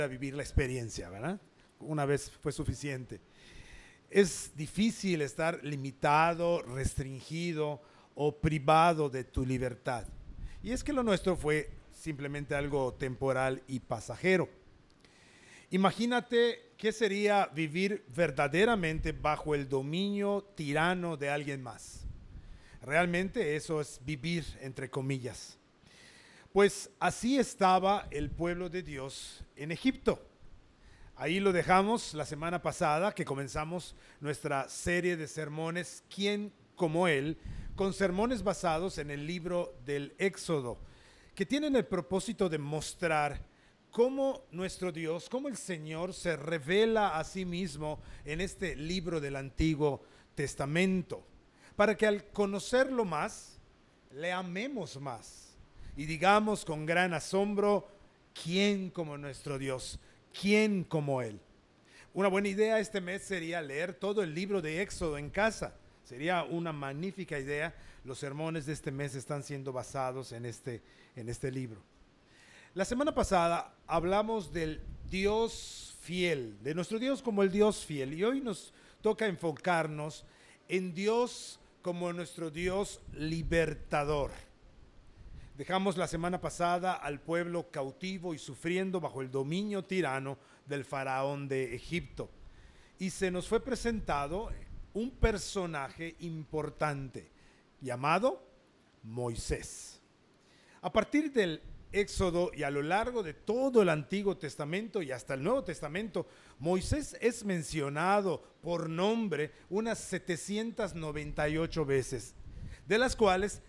a vivir la experiencia, ¿verdad? Una vez fue suficiente. Es difícil estar limitado, restringido o privado de tu libertad. Y es que lo nuestro fue simplemente algo temporal y pasajero. Imagínate qué sería vivir verdaderamente bajo el dominio tirano de alguien más. Realmente eso es vivir entre comillas. Pues así estaba el pueblo de Dios en Egipto. Ahí lo dejamos la semana pasada que comenzamos nuestra serie de sermones, ¿Quién como Él?, con sermones basados en el libro del Éxodo, que tienen el propósito de mostrar cómo nuestro Dios, cómo el Señor se revela a sí mismo en este libro del Antiguo Testamento, para que al conocerlo más, le amemos más y digamos con gran asombro, ¿quién como nuestro Dios? ¿Quién como Él? Una buena idea este mes sería leer todo el libro de Éxodo en casa. Sería una magnífica idea. Los sermones de este mes están siendo basados en este libro. La semana pasada hablamos del Dios fiel, de nuestro Dios como el Dios fiel. Y hoy nos toca enfocarnos en Dios como nuestro Dios libertador. Dejamos la semana pasada al pueblo cautivo y sufriendo bajo el dominio tirano del faraón de Egipto. Y se nos fue presentado un personaje importante llamado Moisés. A partir del Éxodo y a lo largo de todo el Antiguo Testamento y hasta el Nuevo Testamento, Moisés es mencionado por nombre unas 798 veces, de las cuales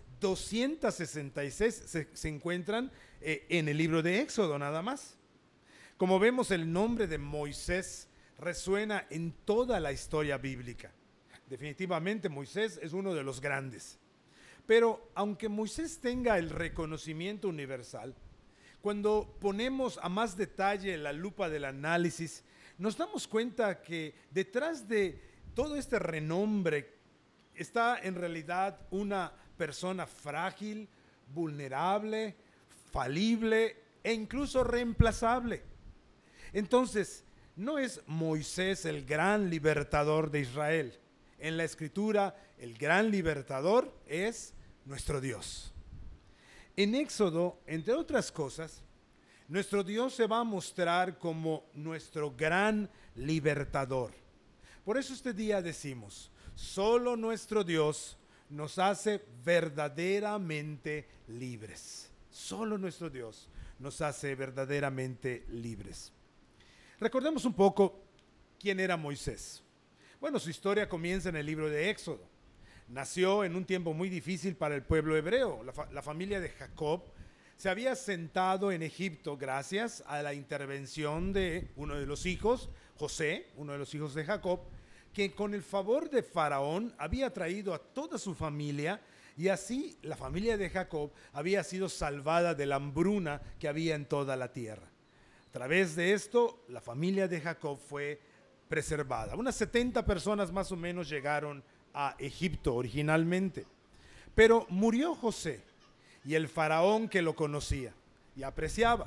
266 se encuentran en el libro de Éxodo nada más. Como vemos, el nombre de Moisés resuena en toda la historia bíblica. Definitivamente Moisés es uno de los grandes. Pero aunque Moisés tenga el reconocimiento universal, cuando ponemos a más detalle la lupa del análisis, nos damos cuenta que detrás de todo este renombre está en realidad una persona frágil, vulnerable, falible e incluso reemplazable. Entonces, no es Moisés el gran libertador de Israel. En la Escritura, el gran libertador es nuestro Dios. En Éxodo, entre otras cosas, nuestro Dios se va a mostrar como nuestro gran libertador. Por eso este día decimos, solo nuestro Dios nos hace verdaderamente libres. Solo nuestro Dios nos hace verdaderamente libres. Recordemos un poco quién era Moisés. Bueno, su historia comienza en el libro de Éxodo. Nació en un tiempo muy difícil para el pueblo hebreo. La familia de Jacob se había asentado en Egipto gracias a la intervención de uno de los hijos, José, uno de los hijos de Jacob, que con el favor de Faraón había traído a toda su familia y así la familia de Jacob había sido salvada de la hambruna que había en toda la tierra. A través de esto, la familia de Jacob fue preservada. Unas 70 personas más o menos llegaron a Egipto originalmente. Pero murió José y el faraón que lo conocía y apreciaba.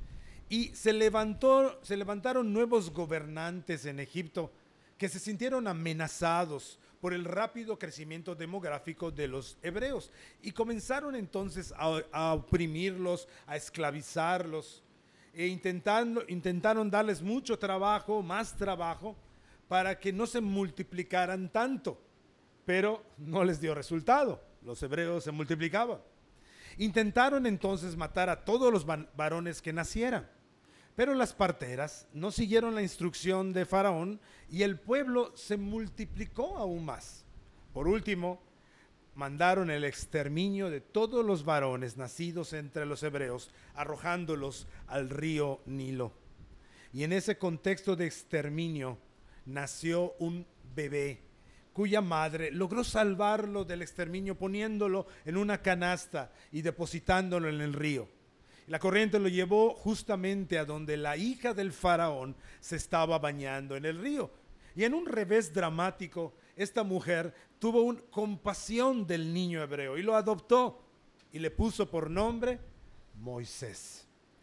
Y se levantaron nuevos gobernantes en Egipto que se sintieron amenazados por el rápido crecimiento demográfico de los hebreos y comenzaron entonces a oprimirlos, a esclavizarlos e intentaron darles mucho trabajo, más trabajo, para que no se multiplicaran tanto, pero no les dio resultado. Los hebreos se multiplicaban. Intentaron entonces matar a todos los varones que nacieran. Pero las parteras no siguieron la instrucción de Faraón y el pueblo se multiplicó aún más. Por último, mandaron el exterminio de todos los varones nacidos entre los hebreos, arrojándolos al río Nilo. Y en ese contexto de exterminio nació un bebé cuya madre logró salvarlo del exterminio poniéndolo en una canasta y depositándolo en el río. La corriente lo llevó justamente a donde la hija del faraón se estaba bañando en el río. Y en un revés dramático, esta mujer tuvo compasión del niño hebreo y lo adoptó y le puso por nombre Moisés.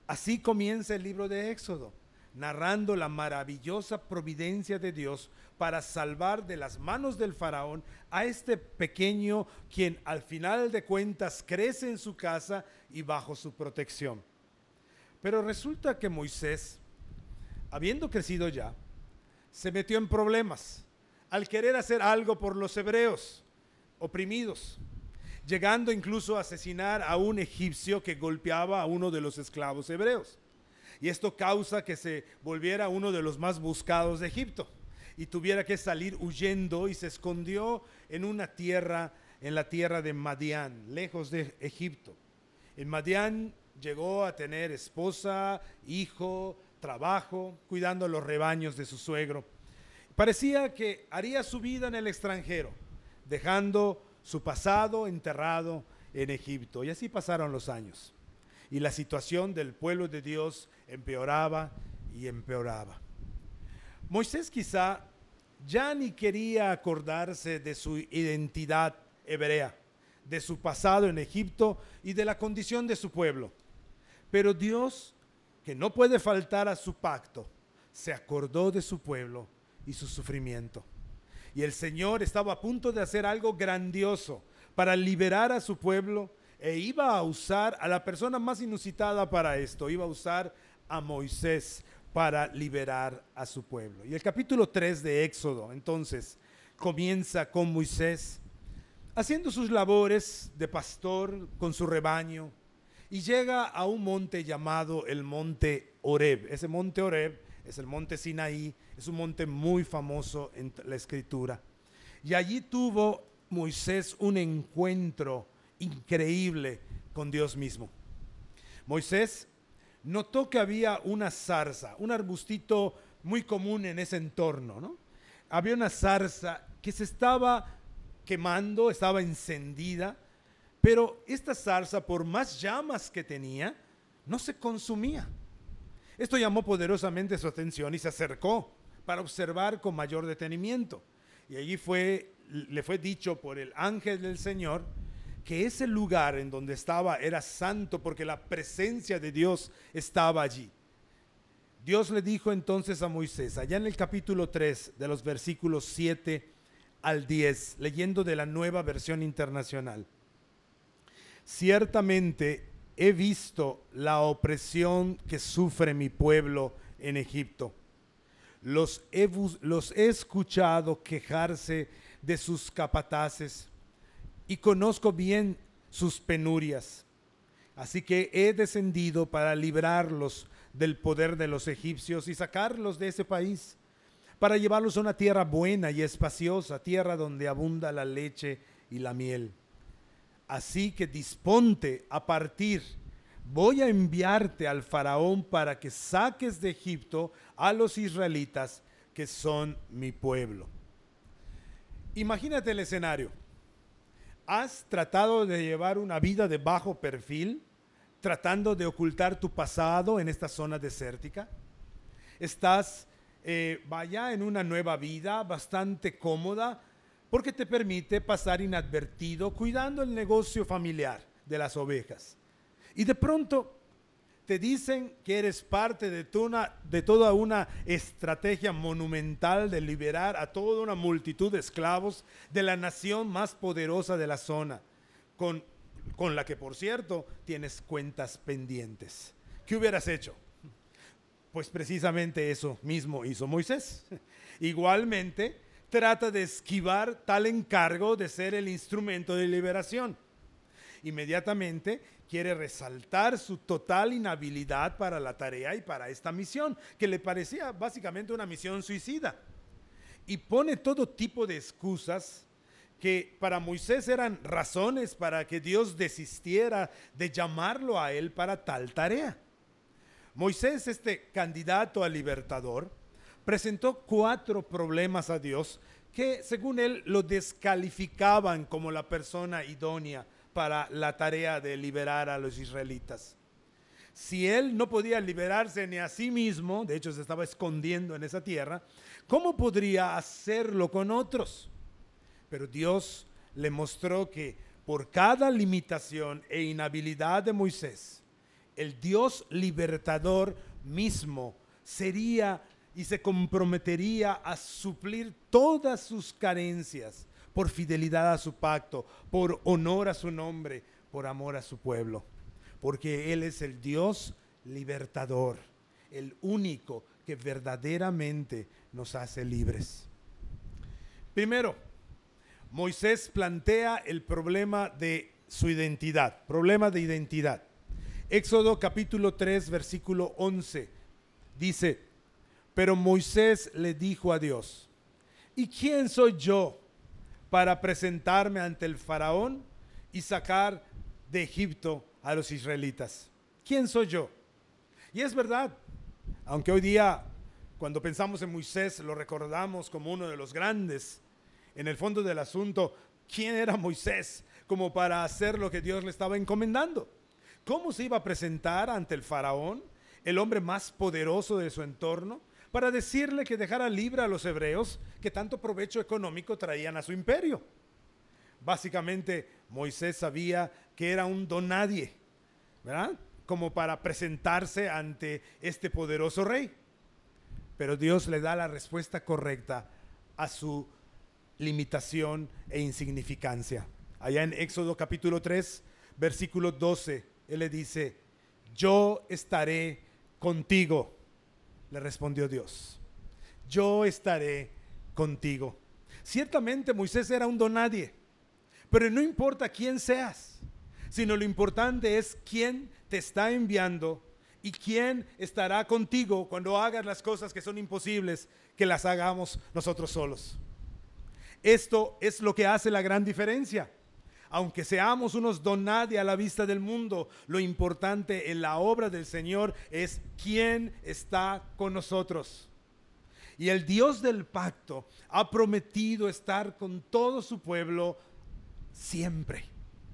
Así comienza el libro de Éxodo, narrando la maravillosa providencia de Dios para salvar de las manos del faraón a este pequeño quien al final de cuentas crece en su casa y bajo su protección. Pero resulta que Moisés, habiendo crecido ya, se metió en problemas al querer hacer algo por los hebreos oprimidos, llegando incluso a asesinar a un egipcio que golpeaba a uno de los esclavos hebreos. Y esto causa que se volviera uno de los más buscados de Egipto y tuviera que salir huyendo, y se escondió en la tierra de Madián, lejos de Egipto. En Madián llegó a tener esposa, hijo, trabajo, cuidando los rebaños de su suegro. Parecía que haría su vida en el extranjero, dejando su pasado enterrado en Egipto. Y así pasaron los años. Y la situación del pueblo de Dios empeoraba y empeoraba. Moisés quizá ya ni quería acordarse de su identidad hebrea, de su pasado en Egipto y de la condición de su pueblo. Pero Dios, que no puede faltar a su pacto, se acordó de su pueblo y su sufrimiento. Y el Señor estaba a punto de hacer algo grandioso para liberar a su pueblo, e iba a usar a la persona más inusitada para esto. Iba a usar a Moisés para liberar a su pueblo. Y el capítulo 3 de Éxodo entonces comienza con Moisés haciendo sus labores de pastor con su rebaño, y llega a un monte llamado el monte Horeb. Ese monte Horeb es el monte Sinaí, es un monte muy famoso en la escritura. Y allí tuvo Moisés un encuentro increíble con Dios mismo. Moisés notó que había una zarza, un arbustito muy común en ese entorno, ¿no? Había una zarza que se estaba quemando, estaba encendida, pero esta zarza, por más llamas que tenía, no se consumía. Esto llamó poderosamente su atención y se acercó para observar con mayor detenimiento. Y allí le fue dicho por el ángel del Señor que ese lugar en donde estaba era santo, porque la presencia de Dios estaba allí. Dios le dijo entonces a Moisés, allá en el capítulo 3, de los versículos 7 al 10, leyendo de la Nueva Versión Internacional: ciertamente he visto la opresión que sufre mi pueblo en Egipto. Los he escuchado quejarse de sus capataces y conozco bien sus penurias. Así que he descendido para librarlos del poder de los egipcios y sacarlos de ese país, para llevarlos a una tierra buena y espaciosa, tierra donde abunda la leche y la miel. Así que disponte a partir. Voy a enviarte al faraón para que saques de Egipto a los israelitas, que son mi pueblo. Imagínate el escenario. ¿Has tratado de llevar una vida de bajo perfil, tratando de ocultar tu pasado en esta zona desértica? ¿Estás vaya en una nueva vida bastante cómoda, porque te permite pasar inadvertido cuidando el negocio familiar de las ovejas? Y de pronto te dicen que eres parte de toda una estrategia monumental de liberar a toda una multitud de esclavos de la nación más poderosa de la zona, con la que, por cierto, tienes cuentas pendientes. ¿Qué hubieras hecho? Pues precisamente eso mismo hizo Moisés. Igualmente, trata de esquivar tal encargo de ser el instrumento de liberación. Inmediatamente quiere resaltar su total inhabilidad para la tarea y para esta misión, que le parecía básicamente una misión suicida. Y pone todo tipo de excusas que para Moisés eran razones para que Dios desistiera de llamarlo a él para tal tarea. Moisés, este candidato a libertador, presentó 4 problemas a Dios que, según él, lo descalificaban como la persona idónea para la tarea de liberar a los israelitas. Si él no podía liberarse ni a sí mismo, de hecho se estaba escondiendo en esa tierra, ¿cómo podría hacerlo con otros? Pero Dios le mostró que por cada limitación e inhabilidad de Moisés, el Dios libertador mismo sería y se comprometería a suplir todas sus carencias por fidelidad a su pacto, por honor a su nombre, por amor a su pueblo. Porque Él es el Dios libertador, el único que verdaderamente nos hace libres. Primero, Moisés plantea el problema de su identidad, problema de identidad. Éxodo capítulo 3, versículo 11, dice: pero Moisés le dijo a Dios: ¿y quién soy yo para presentarme ante el faraón y sacar de Egipto a los israelitas? ¿Quién soy yo? Y es verdad, aunque hoy día cuando pensamos en Moisés lo recordamos como uno de los grandes, en el fondo del asunto, ¿quién era Moisés como para hacer lo que Dios le estaba encomendando? ¿Cómo se iba a presentar ante el faraón, el hombre más poderoso de su entorno, para decirle que dejara libre a los hebreos que tanto provecho económico traían a su imperio? Básicamente, Moisés sabía que era un don nadie, ¿verdad? Como para presentarse ante este poderoso rey. Pero Dios le da la respuesta correcta a su limitación e insignificancia. Allá en Éxodo capítulo 3, versículo 12, Él le dice: yo estaré contigo, le respondió Dios. Yo estaré contigo. Ciertamente Moisés era un don nadie, pero no importa quién seas, sino lo importante es quién te está enviando y quién estará contigo cuando hagas las cosas que son imposibles que las hagamos nosotros solos. Esto es lo que hace la gran diferencia. Aunque seamos unos don nadie a la vista del mundo, lo importante en la obra del Señor es quién está con nosotros. Y el Dios del pacto ha prometido estar con todo su pueblo siempre.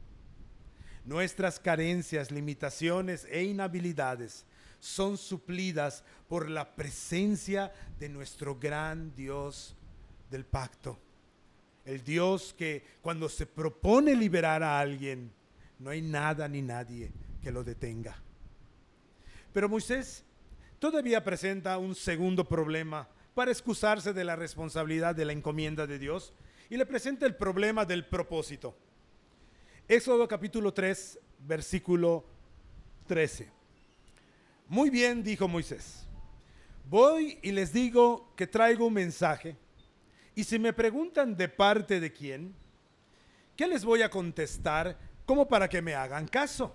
Nuestras carencias, limitaciones e inhabilidades son suplidas por la presencia de nuestro gran Dios del pacto. El Dios que cuando se propone liberar a alguien, no hay nada ni nadie que lo detenga. Pero Moisés todavía presenta un segundo problema para excusarse de la responsabilidad de la encomienda de Dios, y le presenta el problema del propósito. Éxodo capítulo 3, versículo 13. Muy bien, dijo Moisés, voy y les digo que traigo un mensaje. Y si me preguntan de parte de quién, ¿qué les voy a contestar como para que me hagan caso?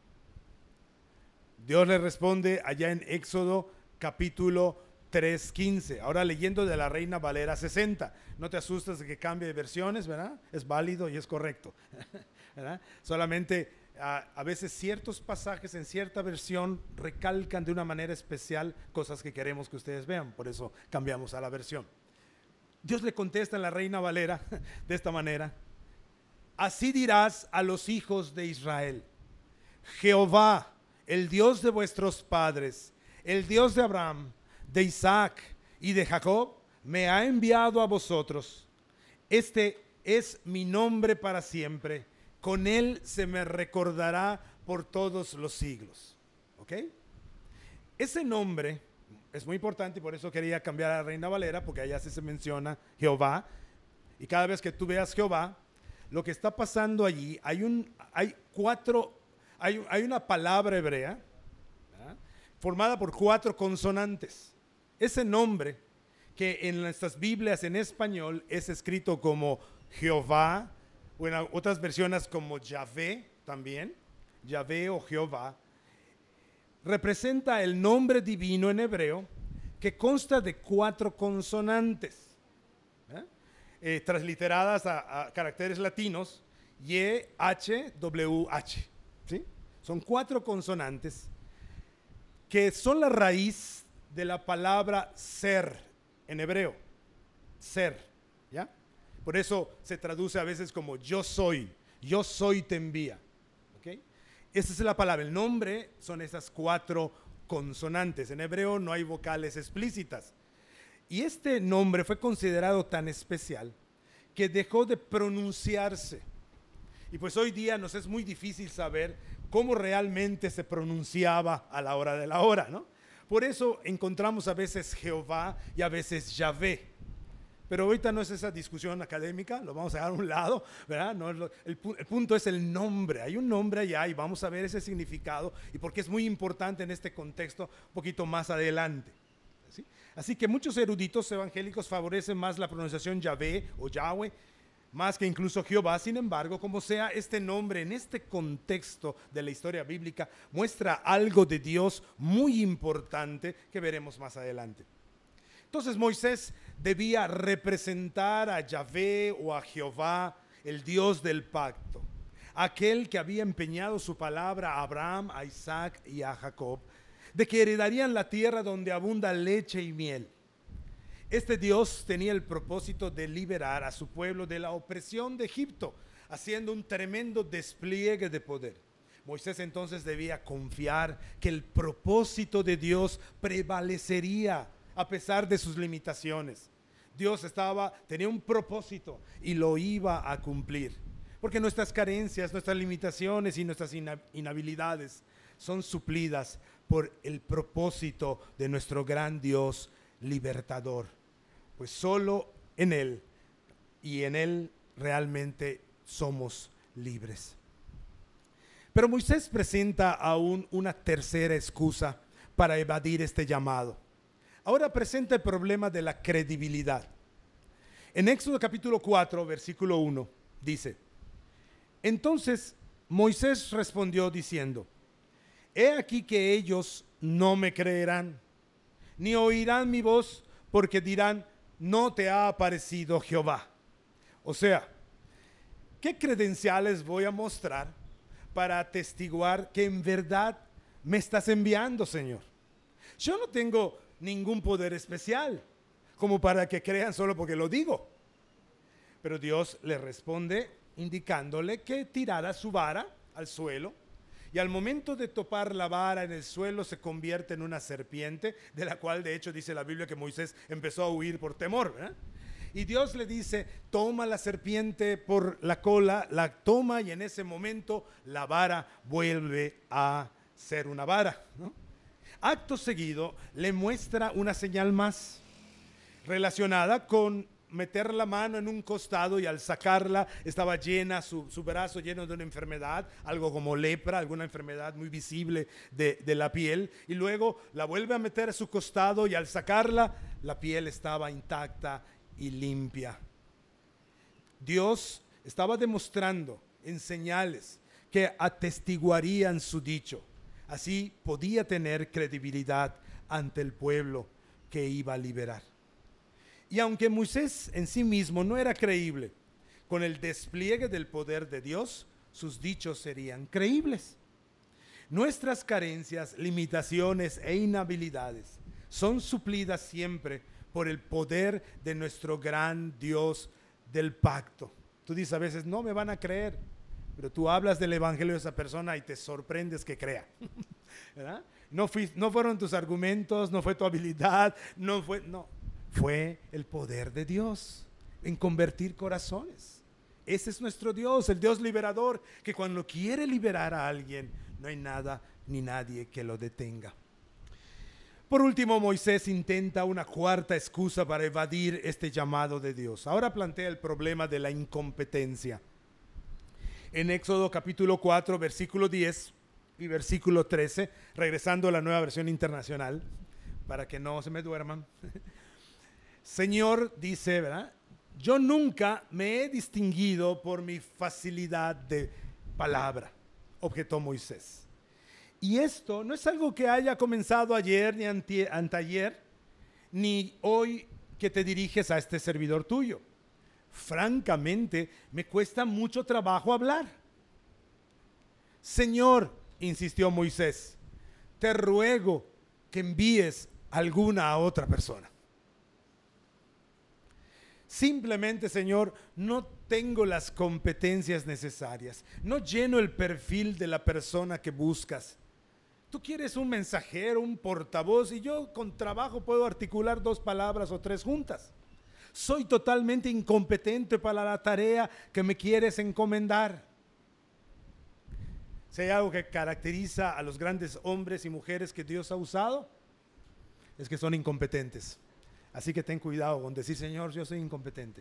Dios le responde allá en Éxodo capítulo 3:15, ahora leyendo de la Reina Valera 60. No te asustes de que cambie de versiones, ¿verdad? Es válido y es correcto, ¿verdad? Solamente a veces ciertos pasajes en cierta versión recalcan de una manera especial cosas que queremos que ustedes vean, por eso cambiamos a la versión. Dios le contesta en la Reina Valera de esta manera: así dirás a los hijos de Israel: Jehová, el Dios de vuestros padres, el Dios de Abraham, de Isaac y de Jacob, me ha enviado a vosotros. Este es mi nombre para siempre, con él se me recordará por todos los siglos. ¿Ok? Ese nombre es muy importante y por eso quería cambiar a la Reina Valera, porque allá sí se menciona Jehová, y cada vez que tú veas Jehová, lo que está pasando allí, hay una palabra hebrea, ¿verdad?, formada por 4 consonantes. Ese nombre, que en nuestras Biblias en español es escrito como Jehová, o en otras versiones como Yahvé también, Yahvé o Jehová, representa el nombre divino en hebreo que consta de 4 consonantes, transliteradas a caracteres latinos, YHWH, ¿sí? Son 4 consonantes que son la raíz de la palabra ser en hebreo, ser, ¿ya? Por eso se traduce a veces como yo soy te envía, ¿ok? Esa es la palabra, el nombre son esas 4 consonantes. En hebreo no hay vocales explícitas. Y este nombre fue considerado tan especial que dejó de pronunciarse. Y pues hoy día nos es muy difícil saber cómo realmente se pronunciaba a la hora de la hora, ¿no? Por eso encontramos a veces Jehová y a veces Yahvé. Pero ahorita no es esa discusión académica, lo vamos a dejar a un lado, ¿verdad? No, el punto es el nombre. Hay un nombre allá y vamos a ver ese significado y porque es muy importante en este contexto un poquito más adelante. ¿Sí? Así que muchos eruditos evangélicos favorecen más la pronunciación Yahvé o Yahweh, más que incluso Jehová. Sin embargo, como sea, este nombre en este contexto de la historia bíblica muestra algo de Dios muy importante que veremos más adelante. Entonces Moisés debía representar a Yahvé o a Jehová, el Dios del pacto, aquel que había empeñado su palabra a Abraham, a Isaac y a Jacob, de que heredarían la tierra donde abunda leche y miel. Este Dios tenía el propósito de liberar a su pueblo de la opresión de Egipto, haciendo un tremendo despliegue de poder. Moisés entonces debía confiar que el propósito de Dios prevalecería a pesar de sus limitaciones. Dios tenía un propósito y lo iba a cumplir. Porque nuestras carencias, nuestras limitaciones y nuestras inhabilidades son suplidas por el propósito de nuestro gran Dios libertador. Pues solo en Él y en Él realmente somos libres. Pero Moisés presenta aún una tercera excusa para evadir este llamado. Ahora presenta el problema de la credibilidad. En Éxodo capítulo 4, versículo 1, dice: entonces Moisés respondió diciendo: he aquí que ellos no me creerán, ni oirán mi voz, porque dirán: no te ha aparecido Jehová. O sea, ¿qué credenciales voy a mostrar para atestiguar que en verdad me estás enviando, Señor? Yo no tengo ningún poder especial como para que crean solo porque lo digo. Pero Dios le responde indicándole que tirara su vara al suelo, y al momento de topar la vara en el suelo se convierte en una serpiente, de la cual de hecho dice la Biblia que Moisés empezó a huir por temor, ¿verdad? Y Dios le dice: toma la serpiente por la cola, la toma, y en ese momento la vara vuelve a ser una vara, ¿no? Acto seguido le muestra una señal más relacionada con meter la mano en un costado, y al sacarla estaba llena, su brazo lleno de una enfermedad, algo como lepra, alguna enfermedad muy visible de la piel, y luego la vuelve a meter a su costado y al sacarla la piel estaba intacta y limpia. Dios estaba demostrando en señales que atestiguarían su dicho. Así podía tener credibilidad ante el pueblo que iba a liberar. Y aunque Moisés en sí mismo no era creíble, con el despliegue del poder de Dios, sus dichos serían creíbles. Nuestras carencias, limitaciones e inhabilidades son suplidas siempre por el poder de nuestro gran Dios del pacto. Tú dices a veces: no me van a creer, pero tú hablas del evangelio de esa persona y te sorprendes que crea. ¿Verdad? No fueron tus argumentos, no fue tu habilidad, fue el poder de Dios en convertir corazones. Ese es nuestro Dios, el Dios liberador, que cuando quiere liberar a alguien, no hay nada ni nadie que lo detenga. Por último, Moisés intenta una cuarta excusa para evadir este llamado de Dios. Ahora plantea el problema de la incompetencia. En Éxodo capítulo 4, versículo 10 y versículo 13, regresando a la Nueva Versión Internacional, para que no se me duerman. Señor, dice, ¿verdad? Yo nunca me he distinguido por mi facilidad de palabra, objetó Moisés. Y esto no es algo que haya comenzado ayer ni anteayer, ni hoy que te diriges a este servidor tuyo. Francamente, me cuesta mucho trabajo hablar. Señor, insistió Moisés, te ruego que envíes alguna a otra persona. Simplemente, Señor, no tengo las competencias necesarias, no lleno el perfil de la persona que buscas. Tú quieres un mensajero, un portavoz, y yo con trabajo puedo articular 2 palabras o 3 juntas. Soy totalmente incompetente para la tarea que me quieres encomendar. Si hay algo que caracteriza a los grandes hombres y mujeres que Dios ha usado, es que son incompetentes. Así que ten cuidado con decir, Señor, yo soy incompetente.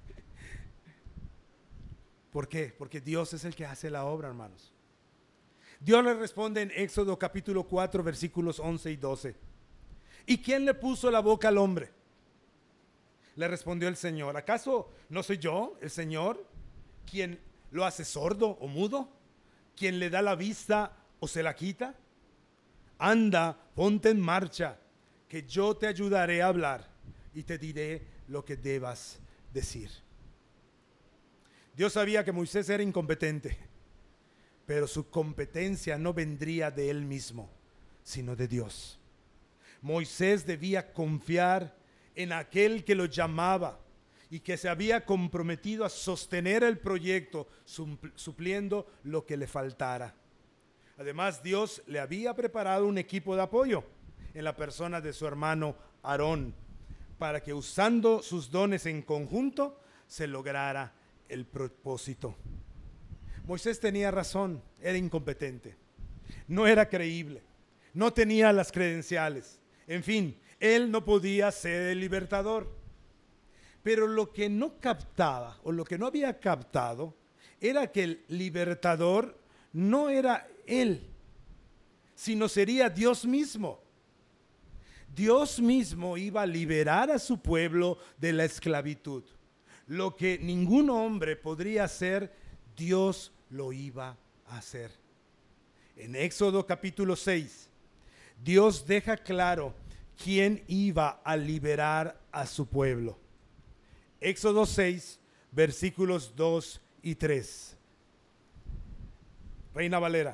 ¿Por qué? Porque Dios es el que hace la obra, hermanos. Dios le responde en Éxodo capítulo 4, versículos 11 y 12. ¿Y quién le puso la boca al hombre? Le respondió el Señor. ¿Acaso no soy yo, el Señor, quien lo hace sordo o mudo? ¿Quien le da la vista o se la quita? Anda, ponte en marcha, que yo te ayudaré a hablar y te diré lo que debas decir. Dios sabía que Moisés era incompetente, pero su competencia no vendría de él mismo, sino de Dios. Moisés debía confiar en aquel que lo llamaba y que se había comprometido a sostener el proyecto, supliendo lo que le faltara. Además, Dios le había preparado un equipo de apoyo en la persona de su hermano Aarón, para que usando sus dones en conjunto se lograra el propósito. Moisés tenía razón, era incompetente, no era creíble, no tenía las credenciales, en fin, él no podía ser el libertador. Pero lo que no captaba, o lo que no había captado, era que el libertador no era él, sino sería Dios mismo. Dios mismo iba a liberar a su pueblo de la esclavitud. Lo que ningún hombre podría hacer, Dios lo iba a hacer. En Éxodo capítulo 6, Dios deja claro quién iba a liberar a su pueblo. Éxodo 6, versículos 2 y 3. Reina Valera.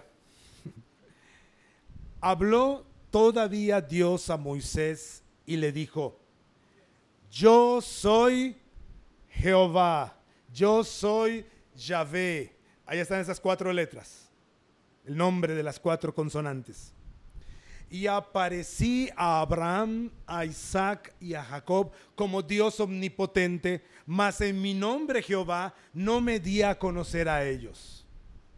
Habló todavía Dios a Moisés y le dijo: yo soy Jehová, yo soy Yahvé. Ahí están esas 4 letras, el nombre de las 4 consonantes. Y aparecí a Abraham, a Isaac y a Jacob como Dios omnipotente, mas en mi nombre Jehová no me di a conocer a ellos.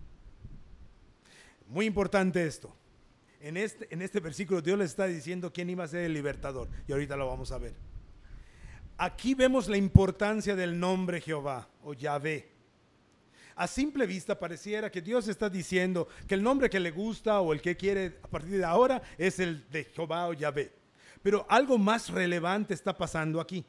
Muy importante esto. En este versículo Dios les está diciendo quién iba a ser el libertador, y ahorita lo vamos a ver. Aquí vemos la importancia del nombre Jehová o Yahvé. A simple vista pareciera que Dios está diciendo que el nombre que le gusta o el que quiere a partir de ahora es el de Jehová o Yahvé. Pero algo más relevante está pasando aquí.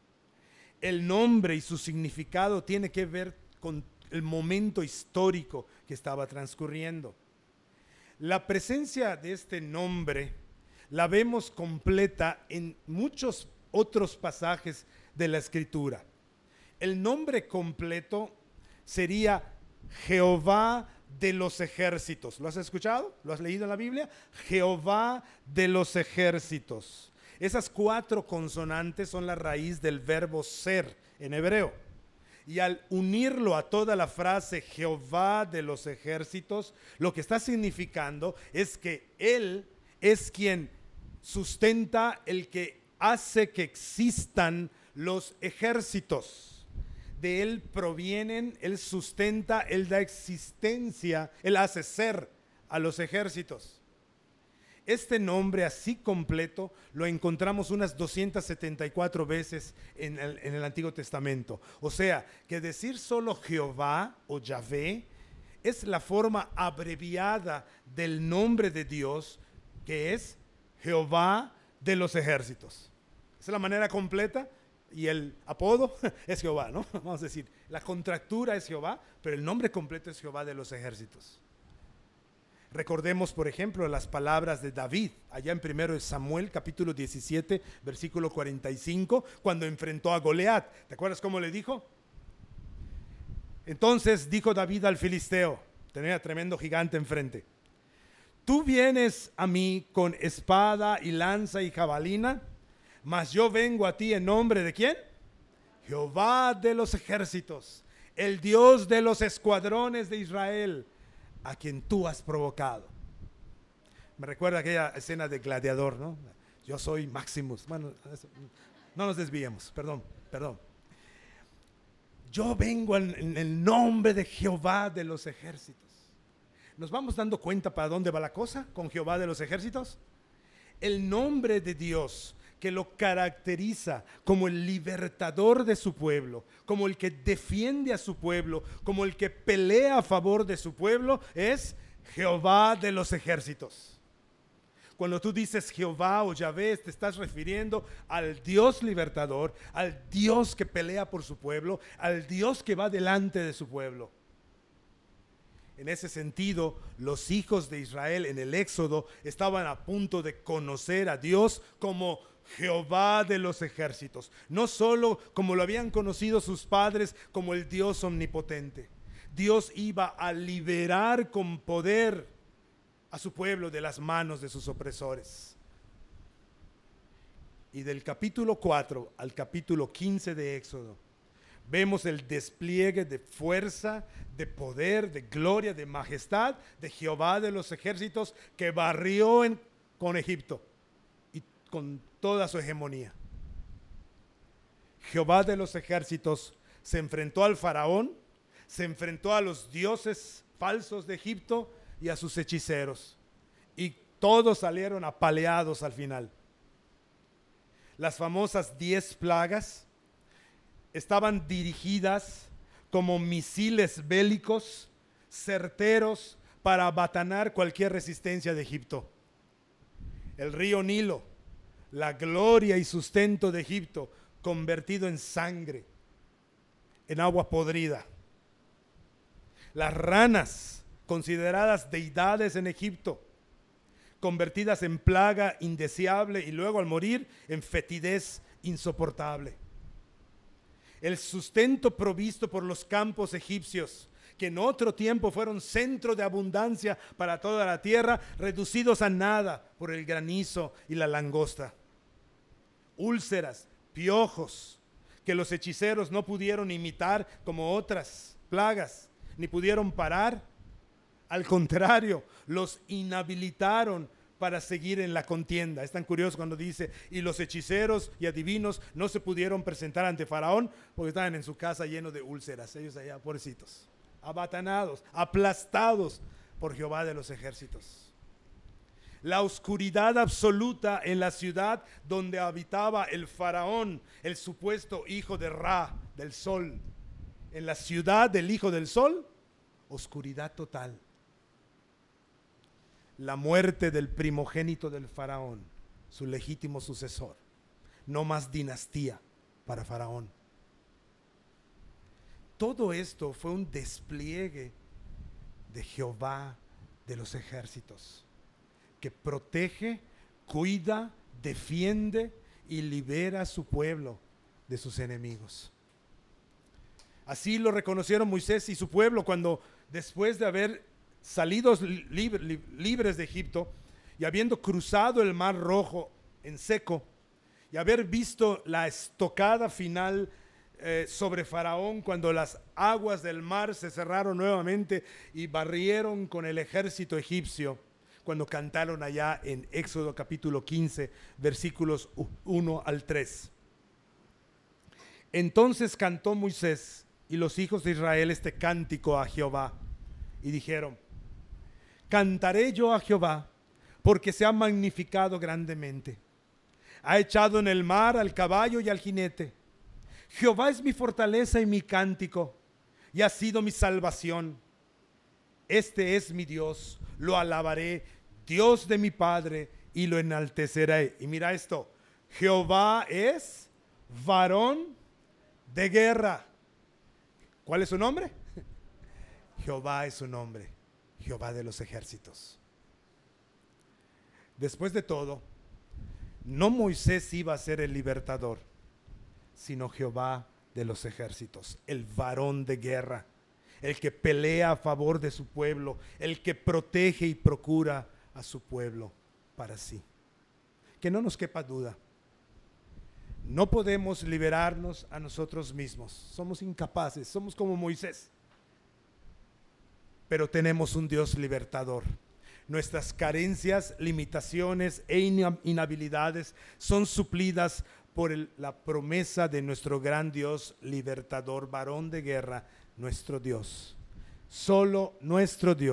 El nombre y su significado tiene que ver con el momento histórico que estaba transcurriendo. La presencia de este nombre la vemos completa en muchos otros pasajes de la Escritura. El nombre completo sería Jehová de los ejércitos. ¿Lo has escuchado? ¿Lo has leído en la Biblia? Jehová de los ejércitos. Esas 4 consonantes son la raíz del verbo ser en hebreo. Y al unirlo a toda la frase Jehová de los ejércitos, lo que está significando es que Él es quien sustenta, el que hace que existan los ejércitos. De Él provienen, Él sustenta, Él da existencia, Él hace ser a los ejércitos. Este nombre así completo lo encontramos unas 274 veces en el Antiguo Testamento. O sea, que decir solo Jehová o Yahvé es la forma abreviada del nombre de Dios, que es Jehová de los ejércitos. Esa es la manera completa. Y el apodo es Jehová, ¿no? Vamos a decir, la contractura es Jehová, pero el nombre completo es Jehová de los ejércitos. Recordemos, por ejemplo, las palabras de David, allá en 1 Samuel, capítulo 17, versículo 45, cuando enfrentó a Goliat. ¿Te acuerdas cómo le dijo? Entonces dijo David al filisteo, tenía tremendo gigante enfrente: tú vienes a mí con espada y lanza y jabalina, mas yo vengo a ti en nombre de ¿quién? Jehová de los ejércitos, el Dios de los escuadrones de Israel, a quien tú has provocado. Me recuerda aquella escena de Gladiador, ¿no? Yo soy Maximus. Bueno, no nos desviemos, perdón. Yo vengo en el nombre de Jehová de los ejércitos. ¿Nos vamos dando cuenta para dónde va la cosa con Jehová de los ejércitos? El nombre de Dios que lo caracteriza como el libertador de su pueblo, como el que defiende a su pueblo, como el que pelea a favor de su pueblo, es Jehová de los ejércitos. Cuando tú dices Jehová o Yahvé, te estás refiriendo al Dios libertador, al Dios que pelea por su pueblo, al Dios que va delante de su pueblo. En ese sentido, los hijos de Israel en el Éxodo estaban a punto de conocer a Dios como Jehová de los ejércitos, no solo como lo habían conocido sus padres como el Dios omnipotente. Dios iba a liberar con poder a su pueblo de las manos de sus opresores. Y del capítulo 4 al capítulo 15 de Éxodo, vemos el despliegue de fuerza, de poder, de gloria, de majestad de Jehová de los ejércitos que barrió con Egipto y con toda su hegemonía. Jehová de los ejércitos se enfrentó al faraón, se enfrentó a los dioses falsos de Egipto y a sus hechiceros, y todos salieron apaleados al final. Las famosas 10 plagas estaban dirigidas como misiles bélicos certeros para abatanar cualquier resistencia de Egipto. El río Nilo, la gloria y sustento de Egipto, convertido en sangre, en agua podrida. Las ranas, consideradas deidades en Egipto, convertidas en plaga indeseable y luego al morir en fetidez insoportable. El sustento provisto por los campos egipcios, que en otro tiempo fueron centro de abundancia para toda la tierra, reducidos a nada por el granizo y la langosta. Úlceras, piojos, que los hechiceros no pudieron imitar como otras plagas, ni pudieron parar. Al contrario, los inhabilitaron para seguir en la contienda. Es tan curioso cuando dice, y los hechiceros y adivinos no se pudieron presentar ante Faraón porque estaban en su casa llenos de úlceras. Ellos allá, pobrecitos, abatanados, aplastados por Jehová de los ejércitos. La oscuridad absoluta en la ciudad donde habitaba el Faraón, el supuesto hijo de Ra, del sol. En la ciudad del hijo del sol, oscuridad total. La muerte del primogénito del Faraón, su legítimo sucesor. No más dinastía para Faraón. Todo esto fue un despliegue de Jehová de los ejércitos, que protege, cuida, defiende y libera a su pueblo de sus enemigos. Así lo reconocieron Moisés y su pueblo cuando, después de haber salidos libres de Egipto y habiendo cruzado el Mar Rojo en seco y haber visto la estocada final sobre Faraón, cuando las aguas del mar se cerraron nuevamente y barrieron con el ejército egipcio, cuando cantaron allá en Éxodo capítulo 15 versículos 1 al 3. Entonces cantó Moisés y los hijos de Israel este cántico a Jehová y dijeron: cantaré yo a Jehová, porque se ha magnificado grandemente. Ha echado en el mar al caballo y al jinete. Jehová es mi fortaleza y mi cántico, y ha sido mi salvación. Este es mi Dios, lo alabaré, Dios de mi Padre, y lo enalteceré. Y mira esto: Jehová es varón de guerra. ¿Cuál es su nombre? Jehová es su nombre. Jehová de los ejércitos. Después de todo, no Moisés iba a ser el libertador, sino Jehová de los ejércitos, el varón de guerra, el que pelea a favor de su pueblo, el que protege y procura a su pueblo para sí. Que no nos quepa duda, no podemos liberarnos a nosotros mismos, somos incapaces, somos como Moisés. Pero tenemos un Dios libertador. Nuestras carencias, limitaciones e inhabilidades son suplidas por la promesa de nuestro gran Dios libertador, varón de guerra, nuestro Dios. Solo nuestro Dios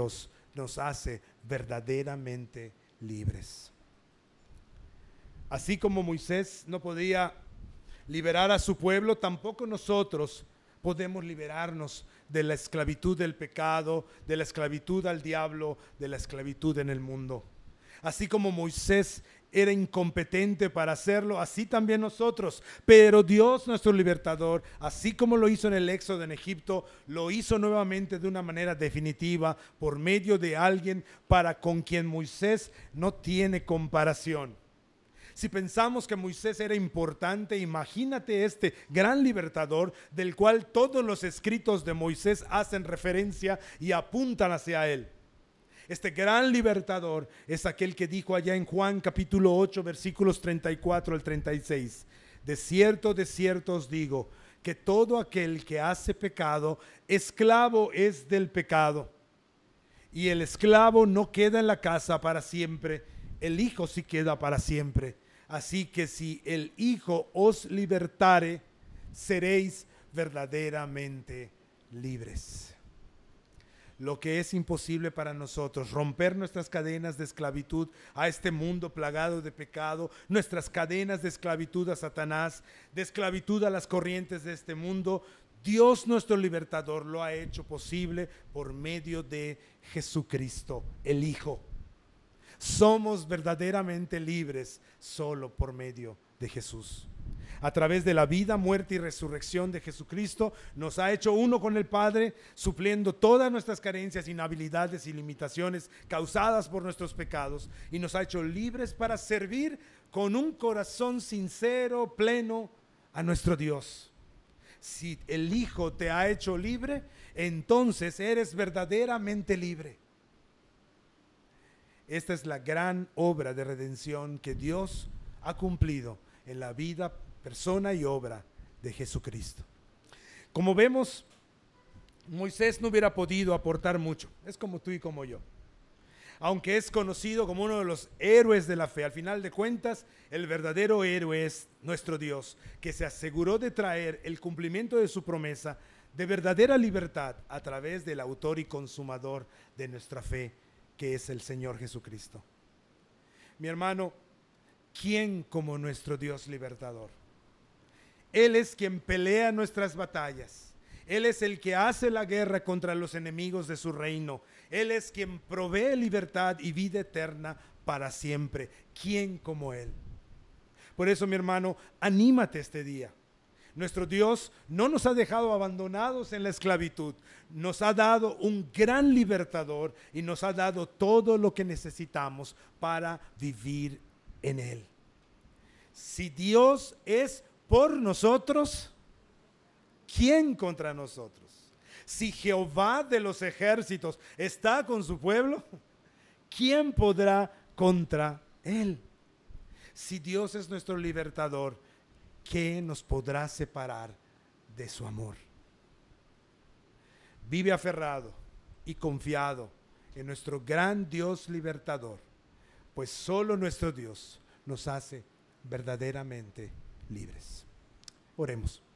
nos hace verdaderamente libres. Así como Moisés no podía liberar a su pueblo, tampoco nosotros podemos liberarnos de la esclavitud del pecado, de la esclavitud al diablo, de la esclavitud en el mundo. Así como Moisés era incompetente para hacerlo, así también nosotros. Pero Dios, nuestro libertador, así como lo hizo en el éxodo en Egipto, lo hizo nuevamente de una manera definitiva por medio de alguien para con quien Moisés no tiene comparación. Si pensamos que Moisés era importante, imagínate este gran libertador del cual todos los escritos de Moisés hacen referencia y apuntan hacia él. Este gran libertador es aquel que dijo allá en Juan capítulo 8 versículos 34 al 36. De cierto os digo, que todo aquel que hace pecado, esclavo es del pecado. Y el esclavo no queda en la casa para siempre, el Hijo sí queda para siempre. Así que si el Hijo os libertare, seréis verdaderamente libres. Lo que es imposible para nosotros, romper nuestras cadenas de esclavitud a este mundo plagado de pecado, nuestras cadenas de esclavitud a Satanás, de esclavitud a las corrientes de este mundo, Dios nuestro libertador lo ha hecho posible por medio de Jesucristo, el Hijo. Somos verdaderamente libres solo por medio de Jesús. A través de la vida, muerte y resurrección de Jesucristo, nos ha hecho uno con el Padre, supliendo todas nuestras carencias, inhabilidades y limitaciones causadas por nuestros pecados, y nos ha hecho libres para servir con un corazón sincero, pleno a nuestro Dios. Si el Hijo te ha hecho libre, entonces eres verdaderamente libre. Esta es la gran obra de redención que Dios ha cumplido en la vida, persona y obra de Jesucristo. Como vemos, Moisés no hubiera podido aportar mucho. Es como tú y como yo. Aunque es conocido como uno de los héroes de la fe, al final de cuentas, el verdadero héroe es nuestro Dios, que se aseguró de traer el cumplimiento de su promesa de verdadera libertad a través del autor y consumador de nuestra fe, que es el Señor Jesucristo. Mi hermano, ¿quién como nuestro Dios libertador? Él es quien pelea nuestras batallas. Él es el que hace la guerra contra los enemigos de su reino. Él es quien provee libertad y vida eterna para siempre. ¿Quién como Él? Por eso, mi hermano, anímate este día. Nuestro Dios no nos ha dejado abandonados en la esclavitud. Nos ha dado un gran libertador y nos ha dado todo lo que necesitamos para vivir en Él. Si Dios es por nosotros, ¿quién contra nosotros? Si Jehová de los ejércitos está con su pueblo, ¿quién podrá contra Él? Si Dios es nuestro libertador, ¿qué nos podrá separar de su amor? Vive aferrado y confiado en nuestro gran Dios libertador, pues solo nuestro Dios nos hace verdaderamente libres. Oremos.